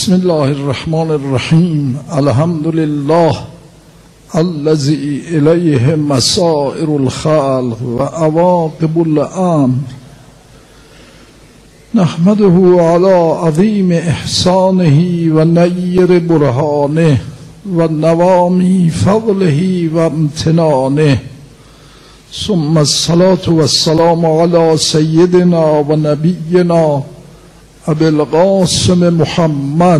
بسم الله الرحمن الرحیم. الحمد لله الذي الیه مسائر الخلق و عواقب الامر، نحمده على عظیم احسانه و نیر برهانه و نوامی فضله و امتنانه، ثم الصلاة والسلام على سیدنا و نبینا ابی القاسم محمد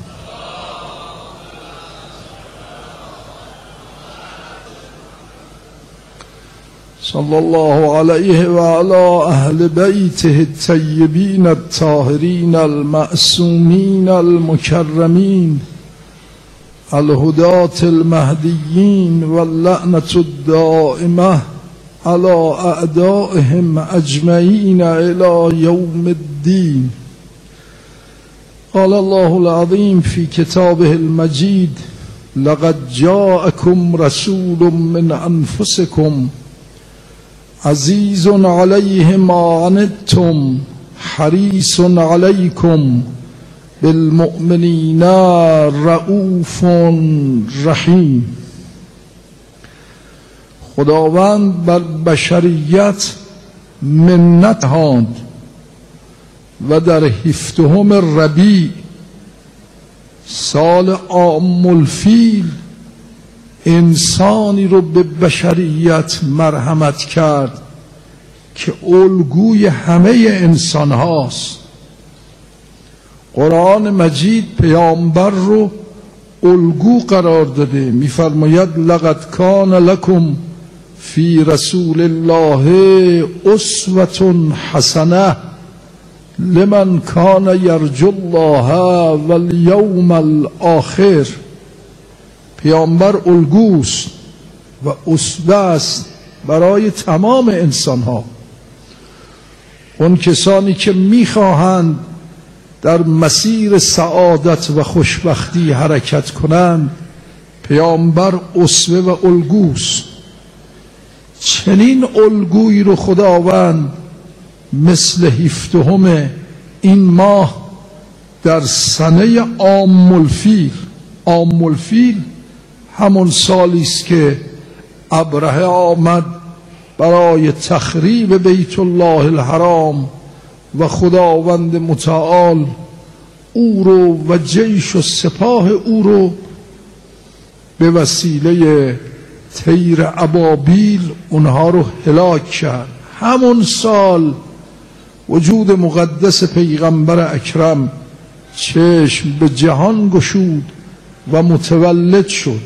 صلی الله علیه و علی اهل بیته الطیبین الطاهرین المعصومین المکرمین الهداة المهدیین واللعنة الدائمة على اعدائهم اجمعین الى یوم الدین. قال الله العظیم فی کتابه المجید: لقد جاءكم رسول من انفسكم عزیز علیه ما عنتم حریص علیکم بالمؤمنین رؤوف رحیم. خداوند بر بشریت منت خواند و در 17 ربیع سال عام الفیل انسانی رو به بشریت مرحمت کرد که الگوی همه انسان هاست. قرآن مجید پیامبر رو الگو قرار داده، میفرماید لقد کان لکم فی رسول الله اسوة حسنه لمن کان یرجو الله والیوم الاخر. پیامبر الگوست و اسوه است برای تمام انسان ها. اون کسانی که میخواهند در مسیر سعادت و خوشبختی حرکت کنند، پیامبر اسوه و الگوست. چنین الگویی رو خداوند مثل 17 این ماه در سنه عام الفیل، عام الفیل همون سالی است که ابرهه آمد برای تخریب بیت الله الحرام و خداوند متعال او رو و جیش و سپاه او رو به وسیله طیر ابابیل اونها رو هلاک کرد. همون سال وجود مقدس پیغمبر اکرم چشم به جهان گشود و متولد شد.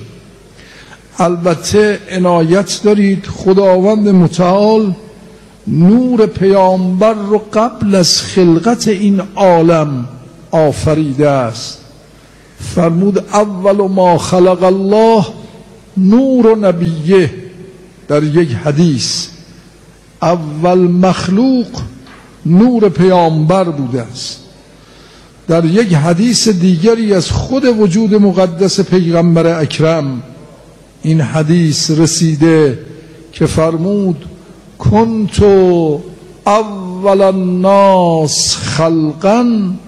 البته عنایت دارید، خداوند متعال نور پیامبر رو قبل از خلقت این عالم آفریده است. فرمود اول ما خلق الله نور نبیه. در یک حدیث اول مخلوق نور پیامبر بوده است. در یک حدیث دیگری از خود وجود مقدس پیغمبر اکرم این حدیث رسیده که فرمود کنت اول الناس خلقا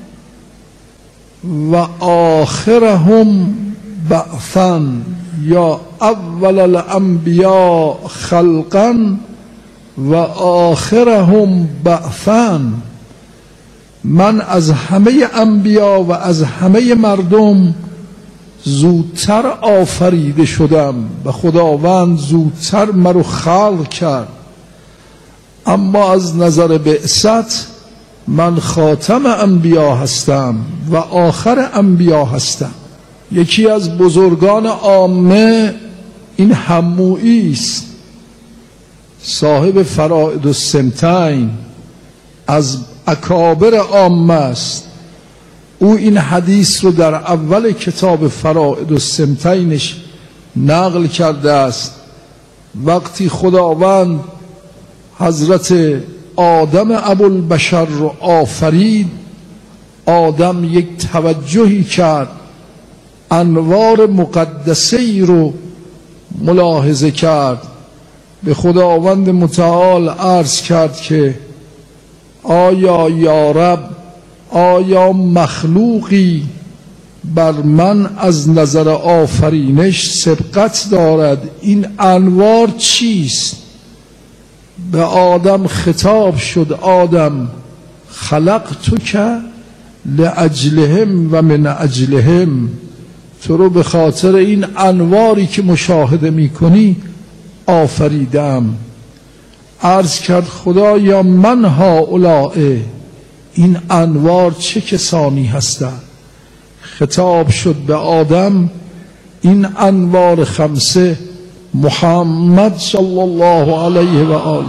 و آخرهم بعثا، یا اول الانبیاء خلقا و آخرهم بعثا. من از همه انبیا و از همه مردم زودتر آفریده شدم و خداوند زودتر مرا خلق کرد، اما از نظر بعثت من خاتم انبیا هستم و آخر انبیا هستم. یکی از بزرگان عامه این حموئی است، صاحب فرائد السنتین، از اکابر عامه است. او این حدیث رو در اول کتاب فرائد السنتینش نقل کرده است. وقتی خداوند حضرت آدم ابوالبشر رو آفرید، آدم یک توجهی کرد، انوار مقدسه‌ای رو ملاحظه کرد. به خداوند متعال عرض کرد که آیا یا رب، آیا مخلوقی بر من از نظر آفرینش سبقت دارد. این انوار چیست؟ به آدم خطاب شد آدم خلقتک لأجلهم و من اجلهم، تو رو به خاطر این انواری که مشاهده میکنی آفریدم. عرض کرد خدایا من هؤلاء، این انوار چه کسانی هستند؟ خطاب شد به آدم این انوار خمسه محمد صلی الله علیه و آله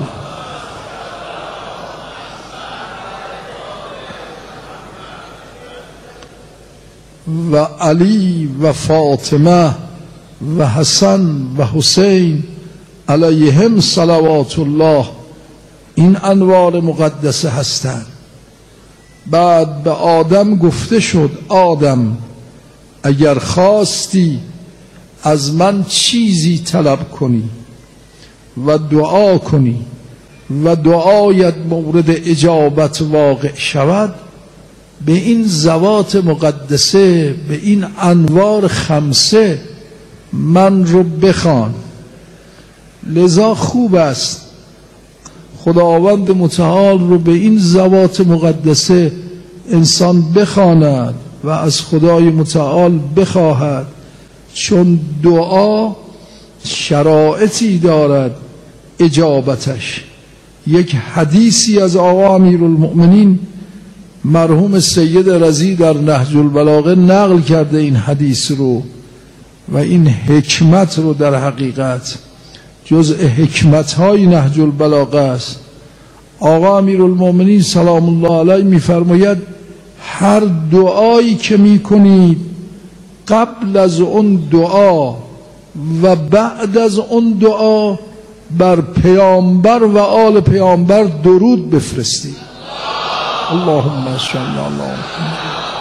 و علی و فاطمه و حسن و حسین علیهم صلوات الله، این انوار مقدسه هستند. بعد به آدم گفته شد آدم اگر خواستی از من چیزی طلب کنی و دعا کنی و دعایت مورد اجابت واقع شود، به این ذوات مقدسه، به این انوار خمسه من رو بخوان. لذا خوب است خداوند متعال رو به این ذوات مقدسه انسان بخواند و از خدای متعال بخواهد، چون دعا شرایطی دارد اجابتش. یک حدیثی از آقا امیرالمؤمنین مرحوم سید رضی در نهج البلاغه نقل کرده این حدیث رو، و این حکمت رو در حقیقت جزء حکمت‌های نهج البلاغه است. آقا امیرالمؤمنین سلام الله علیه می‌فرماید هر دعایی که می‌کنید قبل از اون دعا و بعد از اون دعا بر پیامبر و آل پیامبر درود بفرستید. اللهم صل علی محمد.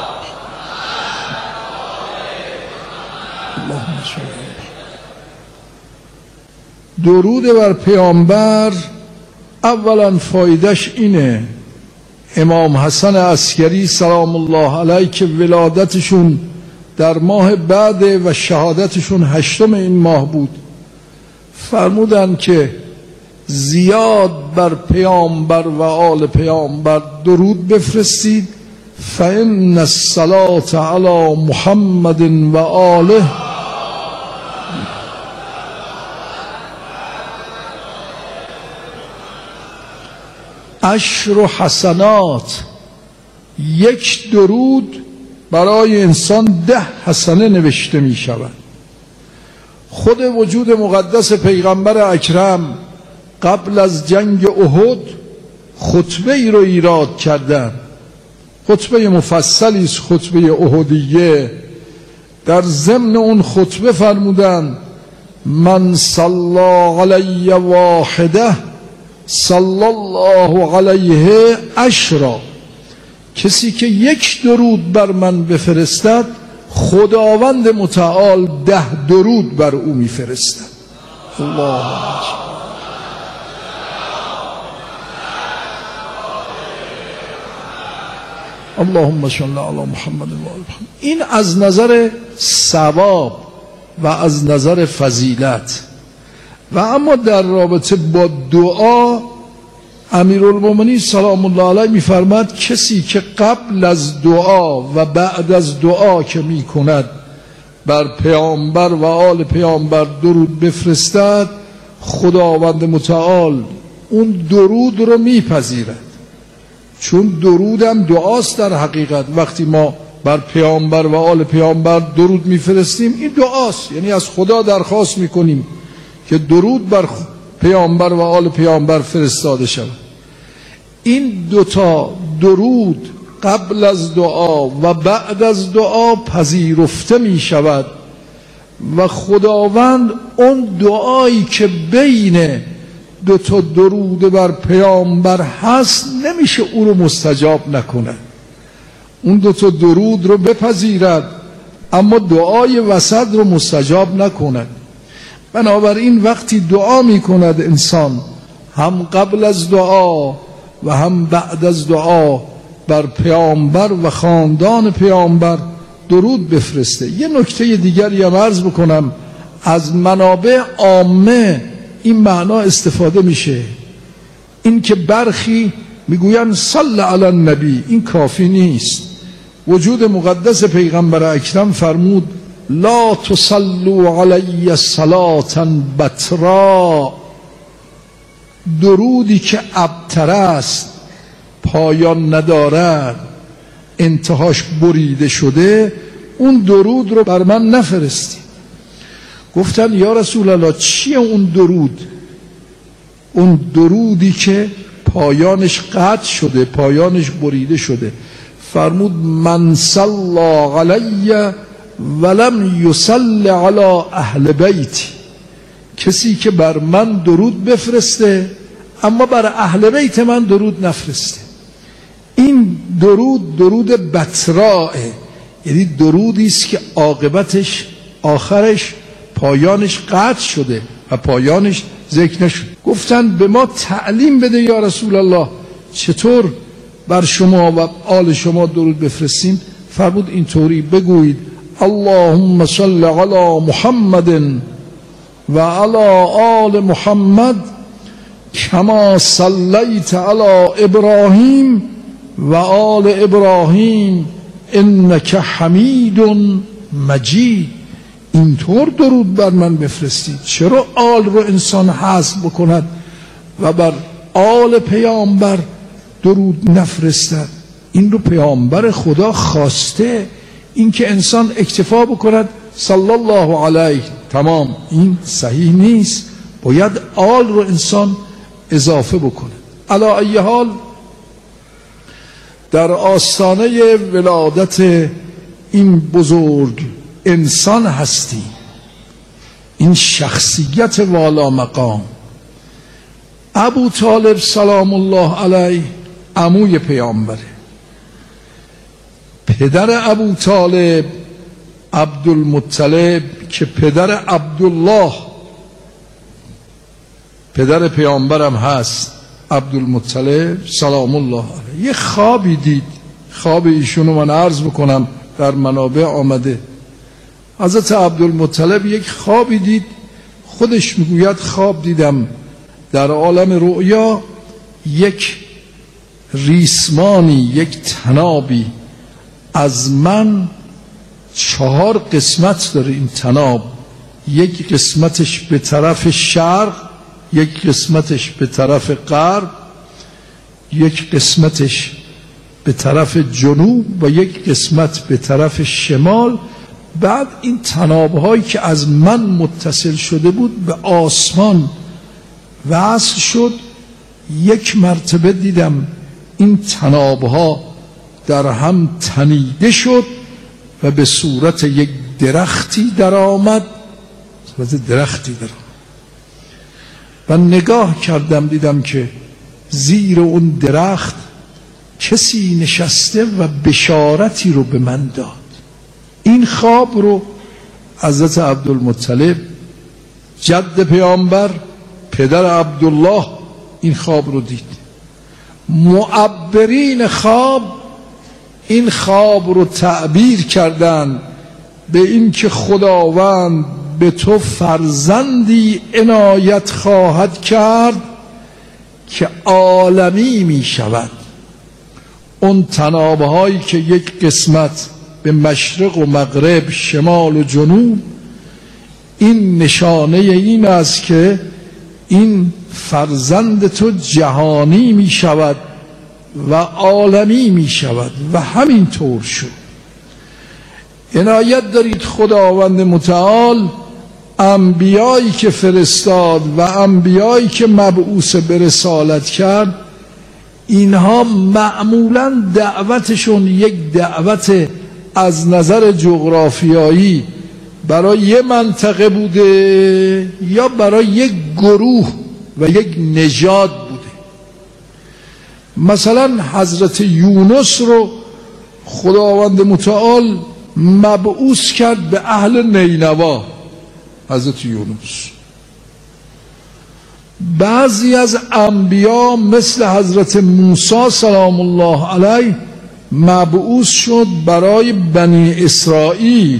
اللهم صل علی درود بر پیامبر. اولا فایدهش اینه امام حسن عسکری سلام الله علیه که ولادتشون در ماه بعد و شهادتشون 8 این ماه بود، فرمودن که زیاد بر پیامبر و آل پیامبر درود بفرستید، فإن الصلاة علی محمد و آله عشر حسنات. یک درود برای انسان 10 حسنه نوشته می شود. خود وجود مقدس پیغمبر اکرم قبل از جنگ احد خطبه ای رو ایراد کردن، خطبه مفصلی است، خطبه احدیه. در ضمن اون خطبه فرمودن من صلی علی واحده صلی الله علیه 10، کسی که یک درود بر من بفرستد خداوند متعال 10 درود بر او میفرستد. اللهم صل علی محمد و آل محمد. این از نظر ثواب و از نظر فضیلت. و اما در رابطه با دعا امیرالمومنین سلام الله علیه می‌فرماید کسی که قبل از دعا و بعد از دعا که می‌کند بر پیامبر و آل پیامبر درود بفرستد، خداوند متعال اون درود رو میپذیرد. چون درودم دعاست در حقیقت. وقتی ما بر پیامبر و آل پیامبر درود میفرستیم این دعاست، یعنی از خدا درخواست میکنیم که درود بر پیامبر و آل پیامبر فرستاده شود. این دوتا درود قبل از دعا و بعد از دعا پذیرفته می شود و خداوند اون دعایی که بین دوتا درود بر پیامبر هست نمیشه او رو مستجاب نکنه. اون دوتا درود رو بپذیرد اما دعای وسط رو مستجاب نکند. بنابراین وقتی دعا می کند انسان هم قبل از دعا و هم بعد از دعا بر پیامبر و خاندان پیامبر درود بفرسته. یه نکته دیگری هم عرض بکنم، از منابع عامه این معنا استفاده میشه، این که برخی میگوین صلی علی النبی، این کافی نیست. وجود مقدس پیغمبر اکرم فرمود لا تصلوا علی صلاة بترا، درودی که ابتر است، پایان ندارد، انتهاش بریده شده، اون درود رو بر من نفرستی. گفتن یا رسول الله چیه اون درود؟ اون درودی که پایانش قطع شده، پایانش بریده شده. فرمود من صلی علی ولم یصلی علی اهل بیتی، کسی که بر من درود بفرسته اما بر اهل بیت من درود نفرسته. این درود بتراه، یعنی درودی است که عاقبتش، آخرش، پایانش قطع شده و پایانش ذکر نشد. گفتن به ما تعلیم بده یا رسول الله چطور بر شما و آل شما درود بفرستیم. فرمود اینطوری بگویید اللهم صل علی محمد و علی آل محمد کما صلیت علی ابراهیم و آل ابراهیم انک حمید مجید. اینطور درود بر من بفرستید. چرا آل رو انسان حذف بکند و بر آل پیامبر درود نفرستد؟ این رو پیامبر خدا خواسته، این که انسان اکتفا بکند صلی الله علیه تمام، این صحیح نیست. باید آل رو انسان اضافه بکنه. علی ای حال در آستانه ولادت این بزرگ انسان هستی، این شخصیت والا مقام، ابو طالب سلام الله علیه عموی پیامبره. پدر ابو طالب عبدالمطلب که پدر عبدالله پدر پیامبرم هست، عبدالمطلب سلام الله علیه، یه خوابی دید. خواب ایشونو من عرض بکنم، در منابع آمده. حضرت عبدالمطلب یک خوابی دید، خودش میگوید خواب دیدم در عالم رؤیا یک ریسمانی، یک تنابی از من 4 قسمت داره. این تناب یک قسمتش به طرف شرق، یک قسمتش به طرف غرب، یک قسمتش به طرف جنوب و یک قسمت به طرف شمال. بعد این تنابهایی که از من متصل شده بود به آسمان وصل شد. یک مرتبه دیدم این تنابها در هم تنیده شد و به صورت یک درختی در آمد، صورت درختی در آمد. و نگاه کردم دیدم که زیر اون درخت کسی نشسته و بشارتی رو به من داد. این خواب رو حضرت عبدالمطلب جد پیامبر پدر عبدالله این خواب رو دید. معبرین خواب این خواب رو تعبیر کردن به این که خداوند به تو فرزندی عنایت خواهد کرد که عالمی می شود. اون تنابهایی که یک قسمت به مشرق و مغرب، شمال و جنوب، این نشانه این است که این فرزند تو جهانی می شود و عالمی می شود. و همین طور شد. عنایت دارید خداوند متعال انبیایی که فرستاد و انبیایی که مبعوث به رسالت کرد، اینها معمولا دعوتشون یک دعوت از نظر جغرافیایی برای یک منطقه بوده یا برای یک گروه و یک نژاد بوده. مثلا حضرت یونس رو خداوند متعال مبعوث کرد به اهل نینوا. حضرت یونس. بعضی از انبیا مثل حضرت موسی سلام الله علیه مبعوث شد برای بنی اسرائیل.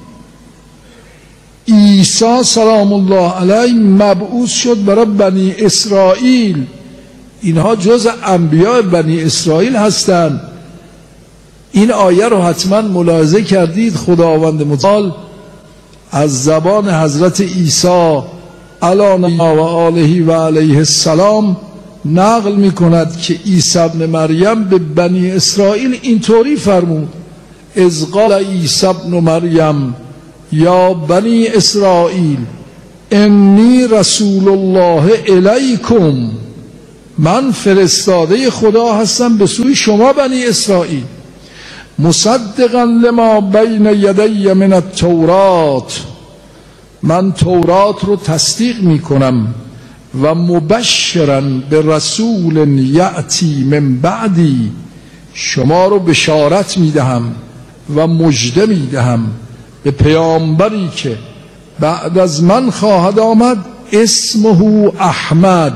عیسی سلام الله علیه مبعوث شد برای بنی اسرائیل. اینها جز انبیاء بنی اسرائیل هستند. این آیه رو حتما ملاحظه کردید. خداوند متعال از زبان حضرت عیسی علی و آله و علیه السلام نقل می کند که عیسی ابن مریم به بنی اسرائیل اینطوری فرمود: اذ قال عیسی ابن مریم یا بنی اسرائیل انی رسول الله الیکم، من فرستاده خدا هستم به سوی شما بنی اسرائیل، مصدقا لما بین یدی من التورات، من تورات رو تصدیق می کنم، و مبشرا به رسول یأتی من بعدی، شما رو بشارت می دهم و مژده می دهم به پیامبری که بعد از من خواهد آمد، اسمه احمد.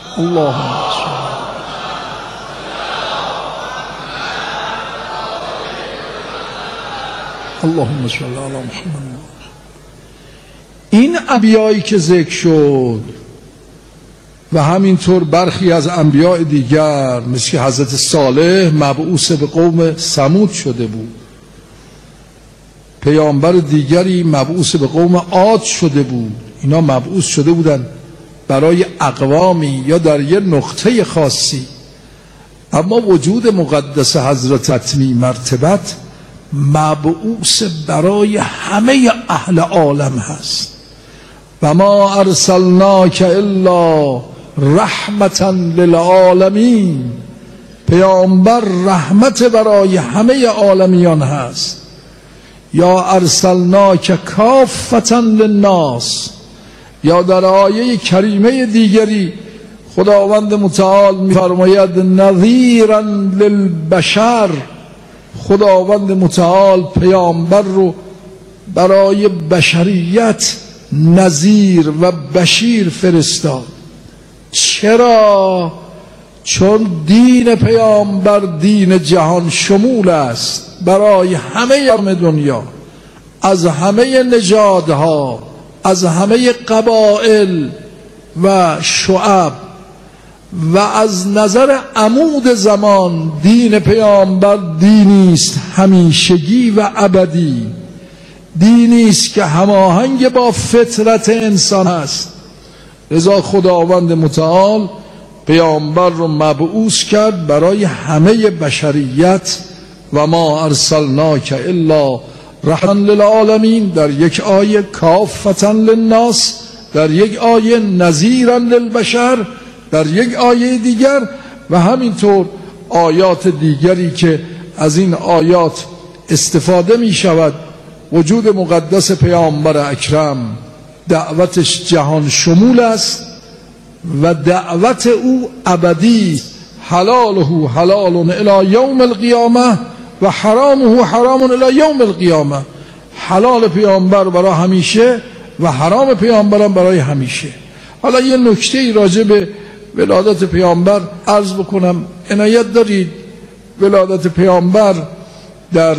اللهم صل علی محمد. این انبیایی که ذکر شد و همینطور برخی از انبیاء دیگر مثل حضرت صالح مبعوث به قوم ثمود شده بود، پیامبر دیگری مبعوث به قوم عاد شده بود. اینا مبعوث شده بودن برای اقوامی یا در یه نقطه خاصی، اما وجود مقدس حضرت حتمی مرتبت مبعوث برای همه اهل عالم هست. و ما ارسلناک الا رحمتا للعالمین، پیامبر رحمت برای همه عالمیان هست. یا ارسلناک کافتا للناس، یا در آیه کریمه دیگری خداوند متعال می‌فرماید نذیرا للبشر، خداوند متعال پیامبر رو برای بشریت نذیر و بشیر فرستاد. چرا؟ چون دین پیامبر دین جهان شمول است، برای همه دنیا، از همه نژادها، از همه قبایل و شعب، و از نظر عمود زمان دین پیامبر دینی است همیشگی و ابدی، دینی است که هماهنگ با فطرت انسان است. لذا خداوند متعال پیامبر رو مبعوث کرد برای همه بشریت. و ما ارسلناک الا رحمتا للعالمین در یک آیه، کافتا للناس در یک آیه، نذیرا للبشر در یک آیه دیگر، و همینطور آیات دیگری که از این آیات استفاده می شود. وجود مقدس پیامبر اکرم دعوتش جهان شمول است و دعوت او ابدی، حلاله حلال الی یوم القیامه و حرامه حرام الی یوم القیامه. حلال پیامبر برای همیشه و حرام پیامبرم برای همیشه. حالا یه نکته راجع به ولادت پیامبر عرض بکنم. عنایت دارید ولادت پیامبر در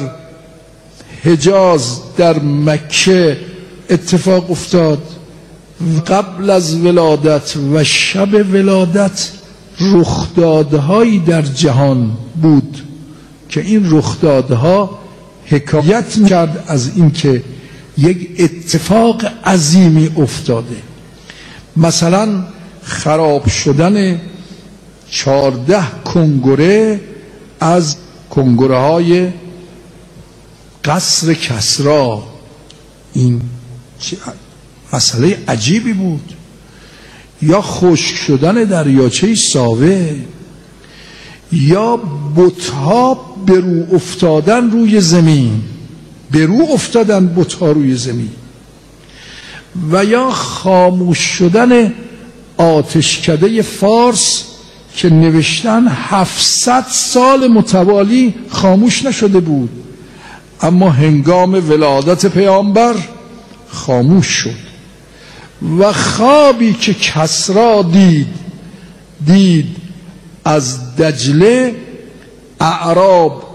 حجاز در مکه اتفاق افتاد. قبل از ولادت و شب ولادت رخدادهایی در جهان بود که این رخدادها حکایت می‌کرد از اینکه یک اتفاق عظیمی افتاده. مثلا خراب شدن 14 کنگره از کنگره های قصر کسری، این مسئله عجیبی بود. یا خشک شدن دریاچه ساوه، یا بت‌ها برو افتادن روی زمین، برو افتادن بت‌ها روی زمین، و یا خاموش شدن آتشکده فارس که نوشتن 700 سال متوالی خاموش نشده بود، اما هنگام ولادت پیامبر خاموش شد. و خوابی که کسری دید از دجله اعراب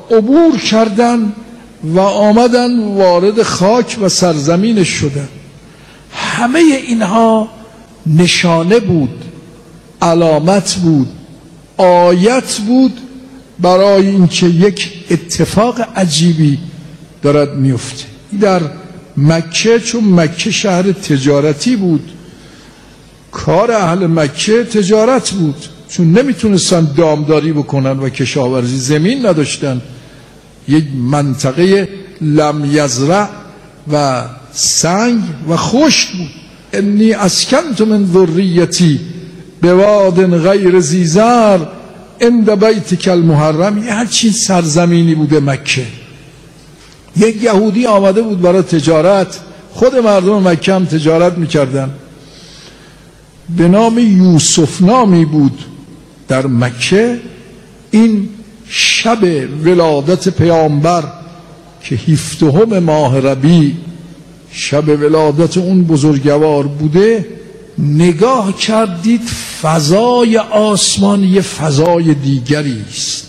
عبور کردن و آمدن وارد خاک و سرزمینش شدن. همه اینها نشانه بود، علامت بود، آیت بود برای اینکه یک اتفاق عجیبی دارد میفته. در مکه، چون مکه شهر تجارتی بود، کار اهل مکه تجارت بود، چون نمیتونستن دامداری بکنن و کشاورزی، زمین نداشتن، یک منطقه لم یزرع و سنگ و خشک بود. انی اسکنت من ذریتی بواد غیر ذی زرع عند بیتک المحرم. یه همچین سرزمینی بوده مکه. یک یهودی آمده بود برای تجارت، خود مردم مکه هم تجارت میکردن، به نام یوسف نامی بود در مکه. این شب ولادت پیامبر که 17 ماه ربیع شب ولادت اون بزرگوار بوده، نگاه کردید فضای آسمان یه فضای دیگری است.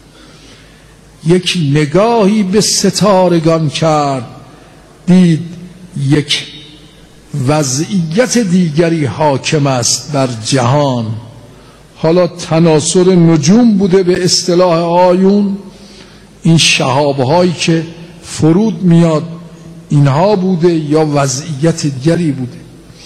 یک نگاهی به ستارگان کرد، دید یک وضعیت دیگری حاکم است بر جهان. حالا تناسر نجوم بوده به اصطلاح آیون، این شهابهایی که فرود میاد اینها بوده، یا وضعیت دیگری بوده.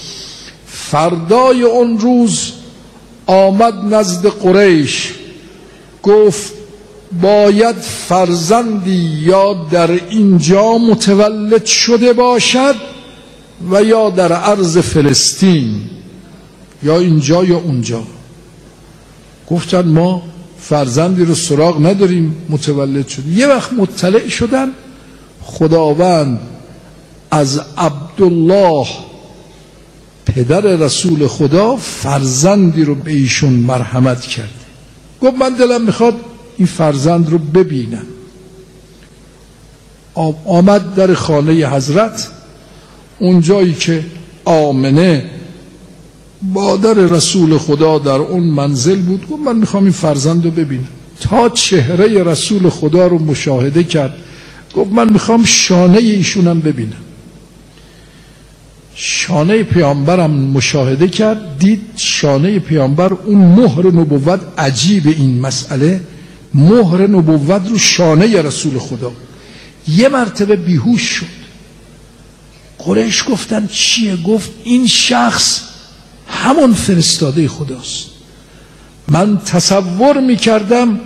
فردای اون روز آمد نزد قریش، گفت باید فرزندی یا در اینجا متولد شده باشد و یا در ارض فلسطین، یا اینجا یا اونجا. گفتن ما فرزندی رو سراغ نداریم متولد شد. یه وقت مطلع شدن خداوند از عبدالله پدر رسول خدا فرزندی رو به ایشون مرحمت کرده. گفت من دلم میخواد این فرزند رو ببینم. آمد در خانه حضرت، اونجایی که آمنه مادر رسول خدا در اون منزل بود. گفت من میخوام این فرزند رو ببینم. تا چهره رسول خدا رو مشاهده کرد، گفت من میخوام شانه ایشونم ببینم. شانه پیامبرم مشاهده کرد، دید شانه پیامبر اون مهر نبوت. عجیب این مسئله، مهر نبوت رو شانه رسول خدا. یه مرتبه بیهوش شد. قریش گفتن چیه؟ گفت این شخص همون فرستاده خداست. من تصور میکردم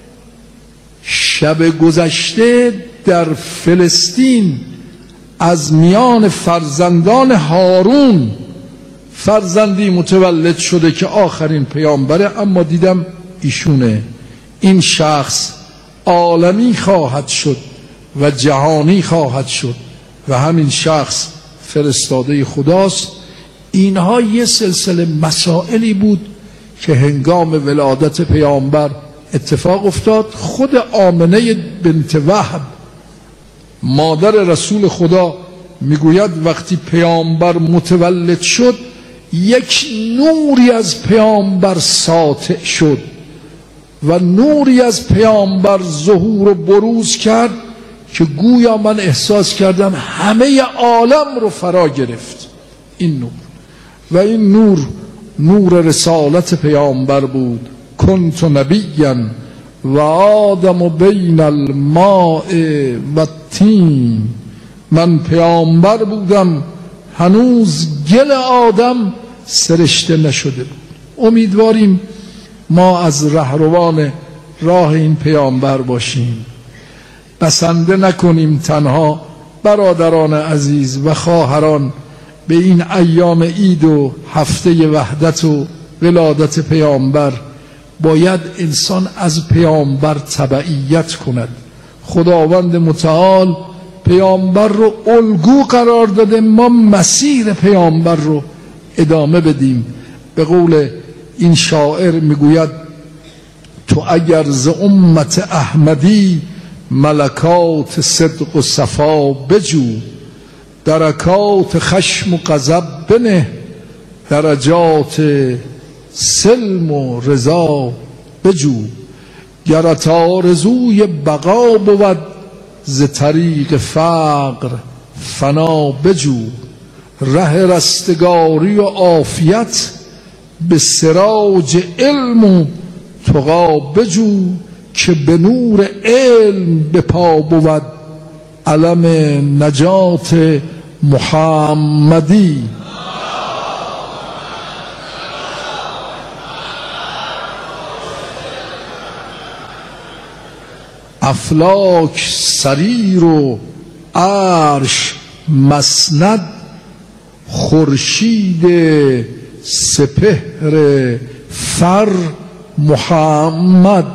شب گذشته در فلسطین از میان فرزندان هارون فرزندی متولد شده که آخرین پیامبره، اما دیدم ایشونه. این شخص عالمی خواهد شد و جهانی خواهد شد و همین شخص فرستاده خداست. اینها یه سلسله مسائلی بود که هنگام ولادت پیامبر اتفاق افتاد. خود آمنه بنت وهب مادر رسول خدا میگوید وقتی پیامبر متولد شد یک نوری از پیامبر ساطع شد و نوری از پیامبر ظهور و بروز کرد که گویا من احساس کردم همه عالم رو فرا گرفت این نور. و این نور رسالت پیامبر بود. کنت نبیا و آدم بین الماء و الطین. من پیامبر بودم هنوز گل آدم سرشته نشده بود. امیدواریم ما از رهروان راه این پیامبر باشیم، بسنده نکنیم تنها برادران عزیز و خواهران به این ایام عید و هفته وحدت و ولادت پیامبر. باید انسان از پیامبر تبعیت کند. خداوند متعال پیامبر رو الگو قرار داده، ما مسیر پیامبر رو ادامه بدیم. به قول این شاعر میگوید تو اگر ز امت احمدی ملکات صدق و صفا بجو، درکات خشم و غضب بنه، درجات سلم و رضا بجو. گرت آرزوی بقا بود ز طریق فقر فنا بجو، ره رستگاری و عافیت به سراج علم و تقی بجو، که به نور علم به پا بود علم نجات محمدی. افلاک سریر و عرش مسند، خورشید سپهر فر محمد.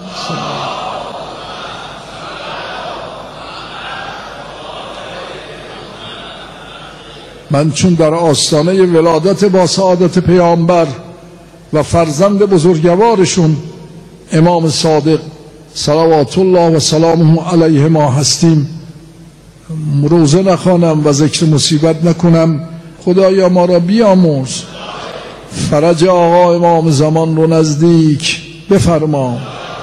من چون در آستانه ولادت با سعادت پیامبر و فرزند بزرگوارشون امام صادق صلوات الله و سلامه علیه ما هستیم، روزه نخوانم و ذکر مصیبت نکنم. خدایا ما را بیامرز، فرج آقا امام زمان رو نزدیک بفرما،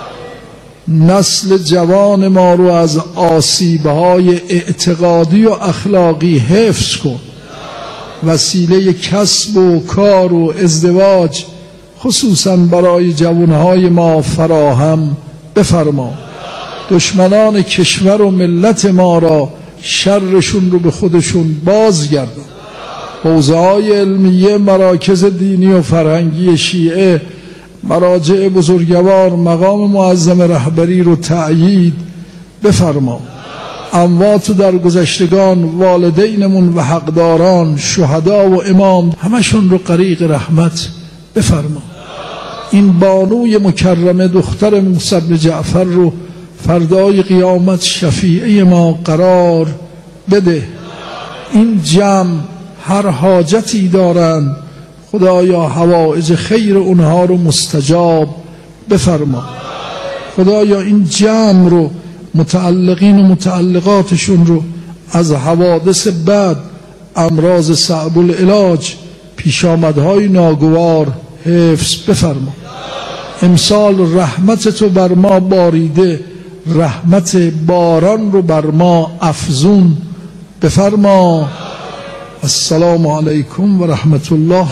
نسل جوان ما رو از آسیب‌های اعتقادی و اخلاقی حفظ کن، وسیله کسب و کار و ازدواج خصوصا برای جوانهای ما فراهم بفرما، دشمنان کشور و ملت ما را شرشون رو به خودشون بازگردان، حوزه‌های علمیه، مراکز دینی و فرهنگی شیعه، مراجع بزرگوار، مقام معظم رهبری رو تأیید بفرما، اموات و درگذشتگان، والدینمون و حقداران، شهدا و امام، همشون رو غریق رحمت بفرما. این بانوی مکرمه دختر موسی بن جعفر رو فردای قیامت شفیعه ما قرار بده. این جمع هر حاجتی دارند، خدایا حوائج خیر اونها رو مستجاب بفرما. خدایا این جمع رو، متعلقین و متعلقاتشون رو از حوادث بد، امراض صعب العلاج، پیشامدهای ناگوار حفظ بفرما. امسال رحمت تو بر ما باریده، رحمت باران رو بر ما افزون بفرما. السلام علیکم و رحمت الله.